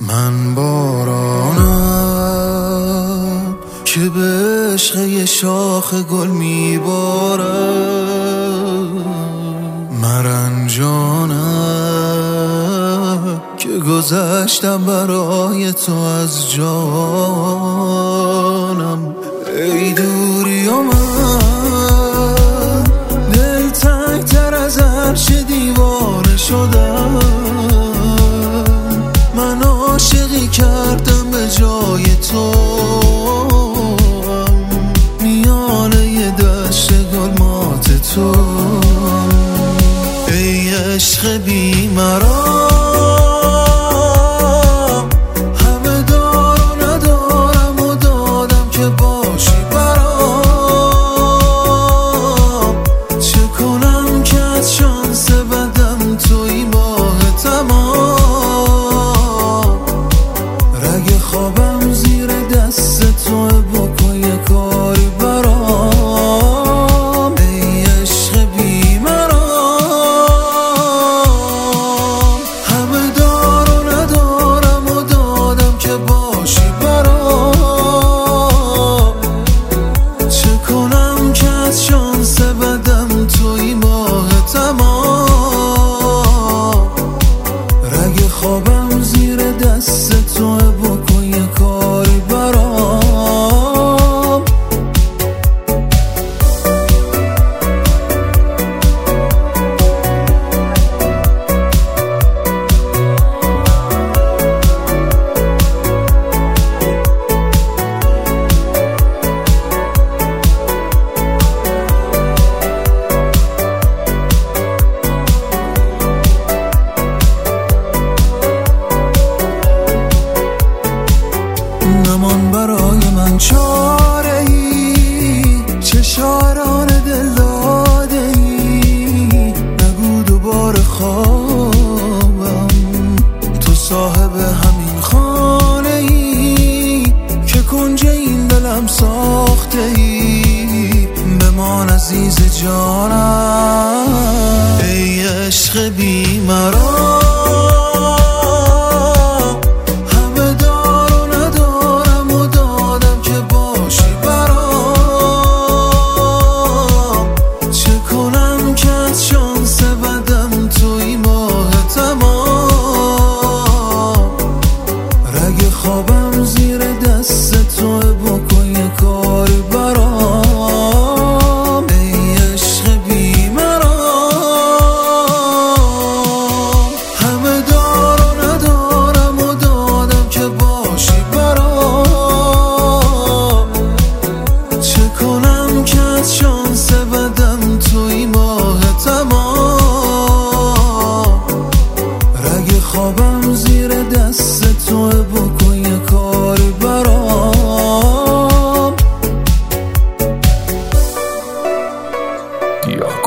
من بارانم که به عشق یه شاخ گل میبارم، مرنجانم که گذشتم برای تو از جانم. ای دوری و من دل تنگ تر از هرچه دیوانه شدم. من عاشقی کردم به جای تو، میانه یه دشت گل مات تو. ای عشق بی‌مرام، همه دار و ندارم و دادم که باشی برام. چه کنم که از شانس بدم توی ماه تمام. رگ خوابم زیر دست تو، بکن یه کاری برام. ای عشق بی‌مرام، همه دار و ندارم و دادم که باشی برام. چه کنم که از شانس بدم توی ماه تمام. رگ خوابم زیر دست تو، بکن یه کاری برام. نمان برای من چاره ای، چه شاعران دل داده ای. نگو دوباره خوابم، تو صاحب همین خانه ای که کنج این دلم ساخته ای. بمان عزیز جانم، ای عشق بی‌مرام. خوابم زیر دست تو، بکن یه کاری برام. ای عشق بی‌مرام، همه دار و ندارم و دادم که باشی برام. چه کنم که از شانس بدم توی ماه تمام. رگ خوابم زیر دست تو، بکن یه کاری برام.